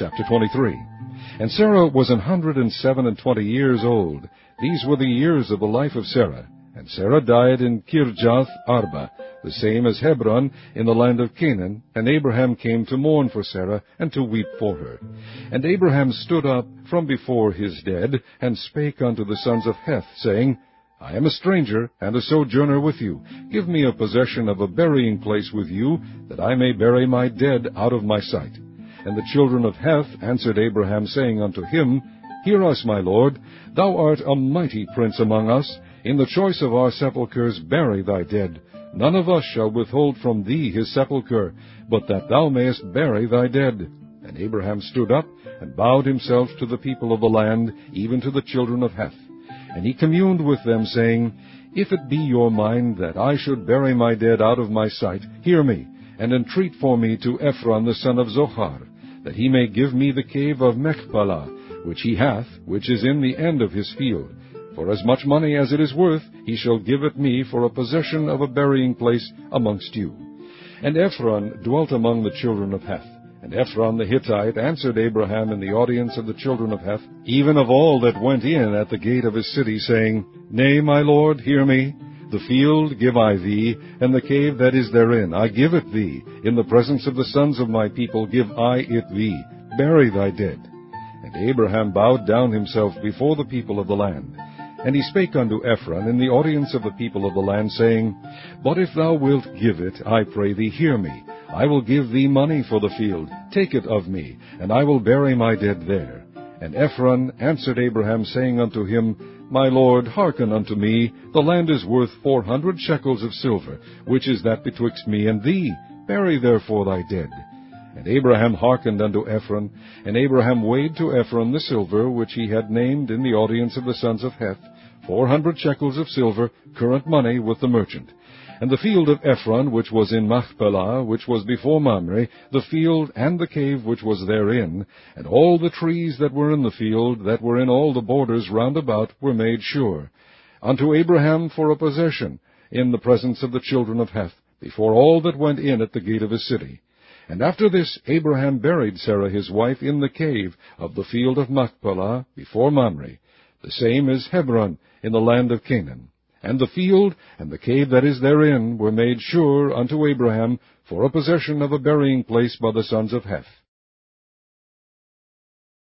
Chapter 23. And Sarah was 127 old. These were the years of the life of Sarah. And Sarah died in Kirjath Arba, the same as Hebron, in the land of Canaan. And Abraham came to mourn for Sarah, and to weep for her. And Abraham stood up from before his dead, and spake unto the sons of Heth, saying, I am a stranger, and a sojourner with you. Give me a possession of a burying place with you, that I may bury my dead out of my sight. And the children of Heth answered Abraham, saying unto him, Hear us, my lord, thou art a mighty prince among us. In the choice of our sepulchres bury thy dead. None of us shall withhold from thee his sepulchre, but that thou mayest bury thy dead. And Abraham stood up, and bowed himself to the people of the land, even to the children of Heth. And he communed with them, saying, If it be your mind that I should bury my dead out of my sight, hear me, and entreat for me to Ephron the son of Zohar, that he may give me the cave of Machpelah, which he hath, which is in the end of his field. For as much money as it is worth, he shall give it me for a possession of a burying place amongst you. And Ephron dwelt among the children of Heth. And Ephron the Hittite answered Abraham in the audience of the children of Heth, even of all that went in at the gate of his city, saying, Nay, my lord, hear me. The field give I thee, and the cave that is therein, I give it thee. In the presence of the sons of my people give I it thee. Bury thy dead. And Abraham bowed down himself before the people of the land. And he spake unto Ephron in the audience of the people of the land, saying, But if thou wilt give it, I pray thee, hear me. I will give thee money for the field. Take it of me, and I will bury my dead there. And Ephron answered Abraham, saying unto him, My lord, hearken unto me. The land is worth 400 shekels of silver, which is that betwixt me and thee. Bury therefore thy dead. And Abraham hearkened unto Ephron, and Abraham weighed to Ephron the silver which he had named in the audience of the sons of Heth, 400 shekels of silver, current money with the merchant. And the field of Ephron, which was in Machpelah, which was before Mamre, the field and the cave which was therein, and all the trees that were in the field, that were in all the borders round about, were made sure, unto Abraham for a possession, in the presence of the children of Heth, before all that went in at the gate of his city. And after this Abraham buried Sarah his wife in the cave of the field of Machpelah, before Mamre. The same is Hebron, in the land of Canaan. And the field and the cave that is therein were made sure unto Abraham for a possession of a burying place by the sons of Heth.